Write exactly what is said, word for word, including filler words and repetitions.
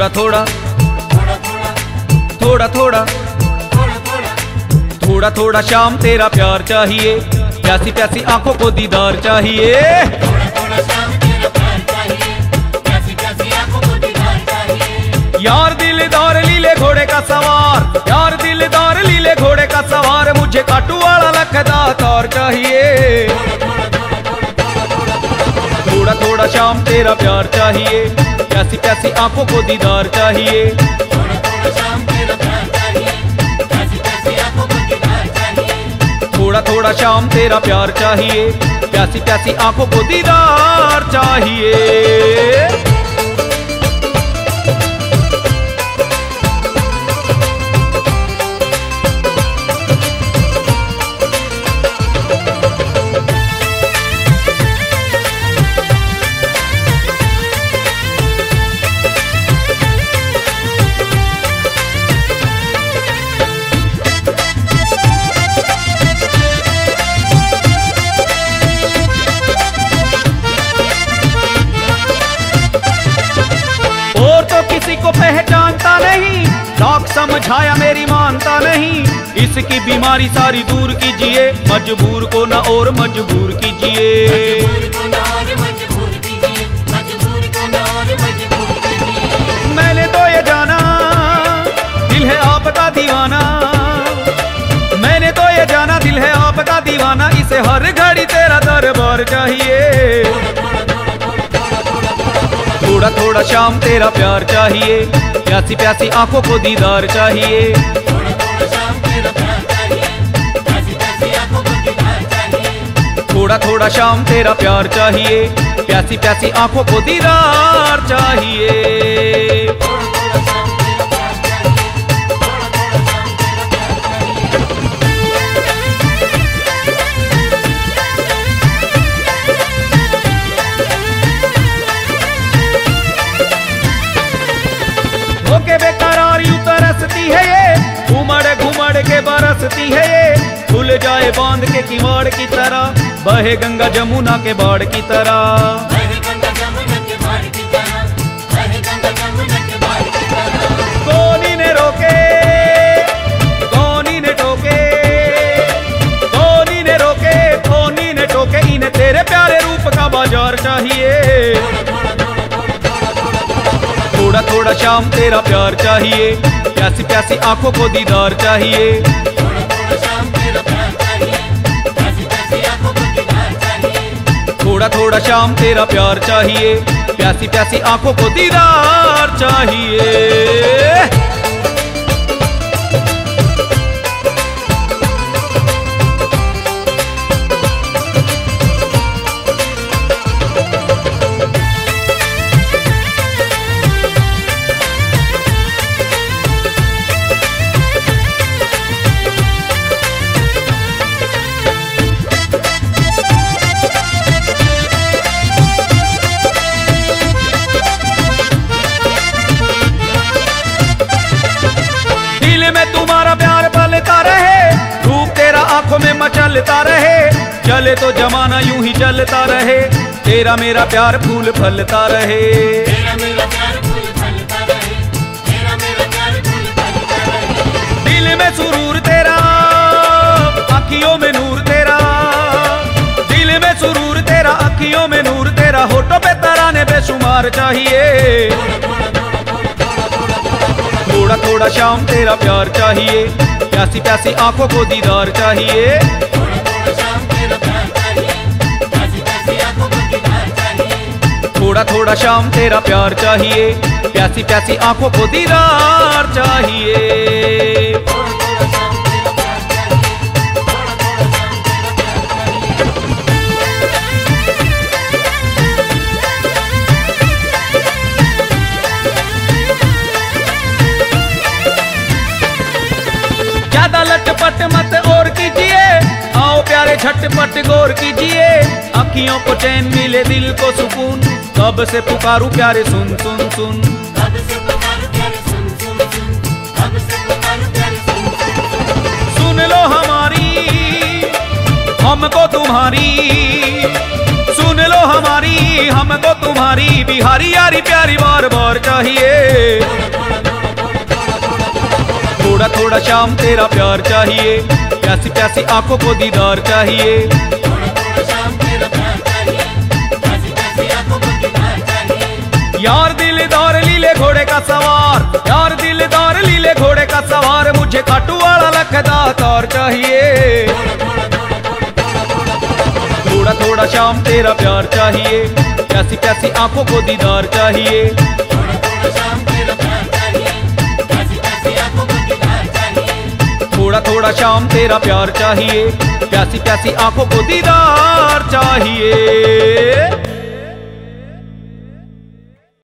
थोड़ा थोड़ा थोड़ा थोड़ा थोड़ा थोड़ा शाम तेरा प्यार चाहिए, प्यासी प्यासी आंखों को दीदार चाहिए। यार दिलदार लीले घोड़े का सवार, यार दिलदार लीले घोड़े का सवार, मुझे काटू वाला लखदा तार चाहिए। थोड़ा थोड़ा शाम तेरा प्यार चाहिए, प्यासी प्यासी आंखों को दीदार चाहिए। थोड़ा थोड़ा शाम तेरा प्यार चाहिए, प्यासी प्यासी आंखों को दीदार चाहिए। किसी को पहचानता नहीं, शौक समझाया मेरी मानता नहीं। इसकी बीमारी सारी दूर कीजिए, मजबूर को न और मजबूर कीजिए। मैंने तो ये जाना दिल है आपका दीवाना, मैंने तो ये जाना दिल है आपका दीवाना, इसे हर घड़ी तेरा दरबार चाहिए। थोड़ा थोड़ा शाम तेरा प्यार चाहिए, प्यासी प्यासी आंखों को दीदार चाहिए। थोड़ा थोड़ा शाम तेरा प्यार चाहिए, प्यासी प्यासी आंखों को दीदार चाहिए। के बेकरार यूं तरसती है ये, घुमड़ घुमड़ के बरसती है ये। खुल जाए बांध के किवाड़ की तरह, बहे गंगा जमुना के बाढ़ की तरह। कौनी ने रोके कौनी ने टोके, कौनी ने रोके कौनी ने टोके, इन्हें तेरे प्यारे रूप का बाजार चाहिए। थोड़ा थोड़ा शाम तेरा प्यार चाहिए, प्यासी प्यासी आंखों को दीदार चाहिए। थोड़ा थोड़ा शाम तेरा प्यार चाहिए, प्यासी प्यासी आंखों को दीदार चाहिए। तुम्हारा प्यार पलता रहे, रूप तेरा आंखों में मचलता रहे, चले तो जमाना यूं ही चलता रहे, तेरा मेरा प्यार फूल फलता रहे। दिल में सुरूर तेरा, आँखियों में नूर तेरा, दिल में सुरूर तेरा, आँखियों में नूर तेरा, होठों पे तराने बेशुमार चाहिए। थोड़ा थोड़ा शाम तेरा प्यार चाहिए, प्यासी प्यासी आंखों को दीदार चाहिए। थोड़ा थोड़ा शाम तेरा प्यार चाहिए, प्यासी प्यासी आंखों को दीदार चाहिए। ज्यादा लटपट मत और कीजिए, आओ प्यारे झटपट गौर कीजिए। अखियों को चैन मिले दिल को सुकून, कब से पुकारूं प्यारे सुन सुन सुन। सुन लो हमारी हमको तुम्हारी, सुन लो हमारी हमको तुम्हारी, बिहारी यारी प्यारी बार बार चाहिए। थोड़ा थोड़ा शाम तेरा प्यार चाहिए, प्यासी प्यासी आंखों को दीदार चाहिए। यार दिलदार लीले घोड़े का सवार, यार दिलदार लीले घोड़े का सवार, मुझे खाटू वाला लखदा तार चाहिए। थोड़ा थोड़ा शाम तेरा प्यार चाहिए, प्यासी प्यासी आंखों को दीदार चाहिए। थोड़ा थोड़ा शाम तेरा प्यार चाहिए, प्यासी प्यासी आंखों को दीदार चाहिए।